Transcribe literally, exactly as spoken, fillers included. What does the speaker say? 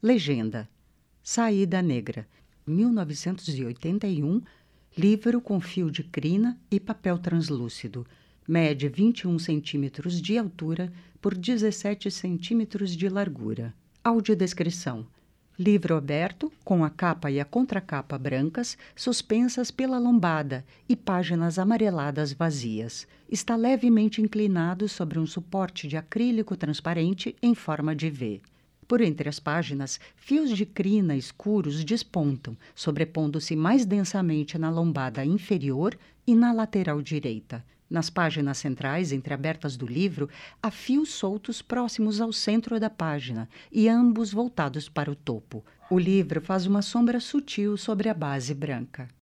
Legenda: Saída Negra, mil novecentos e oitenta e um, livro com fio de crina e papel translúcido. Mede vinte e um centímetros de altura por dezessete centímetros de largura. Audiodescrição: livro aberto, com a capa e a contracapa brancas, suspensas pela lombada e páginas amareladas vazias. Está levemente inclinado sobre um suporte de acrílico transparente em forma de V. Por entre as páginas, fios de crina escuros despontam, sobrepondo-se mais densamente na lombada inferior e na lateral direita. Nas páginas centrais entreabertas do livro, há fios soltos próximos ao centro da página e ambos voltados para o topo. O livro faz uma sombra sutil sobre a base branca.